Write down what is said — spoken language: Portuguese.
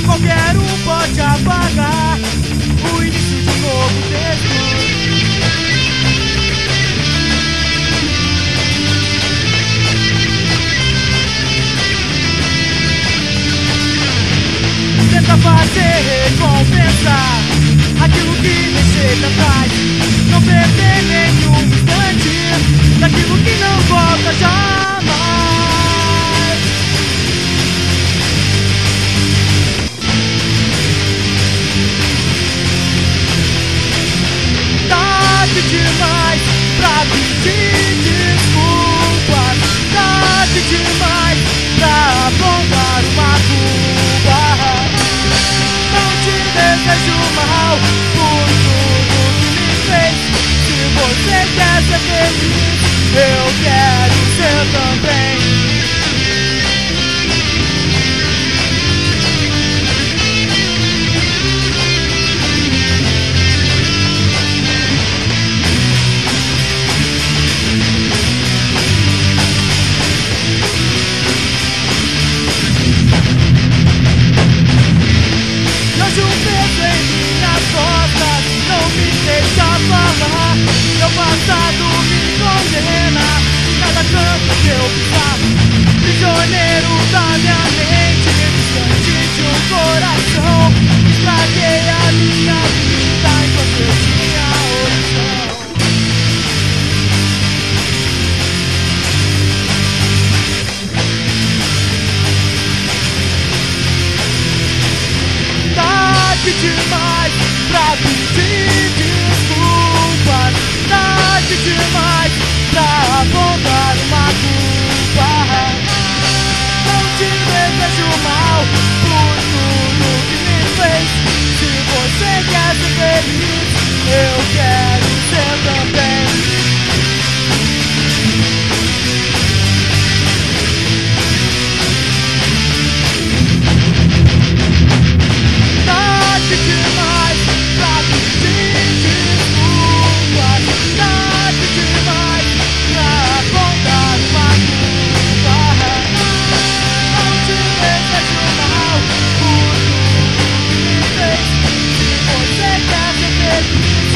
Qualquer um pode apagar o início de um novo texto. Tenta fazer compensar aquilo que deixei pra trás. Não perder nenhum instante daquilo que não volta jamais. Tarde demais pra pedir desculpas, tarde demais pra apontar uma culpa. Não te desejo mal por tudo que me fez. Se você quer ser feliz, eu quero ser também. Hoje um peso em minhas costas não me deixa falar. Meu passado me condena em cada canto que eu pisar. Prisioneiro da minha mente, distante de um coração. Estraguei a minha vida enquanto eu tinha opção. Tarde demais pra pedir desculpas, tarde demais pra apontar uma culpa. Não te desejo mal por tudo que me fez. Se você quer ser feliz, eu quero ser também. Tarde demais pra pedir desculpas, tarde demais pra apontar uma culpa. Não te desejo mal por tudo que me fez. Se você quer ser feliz,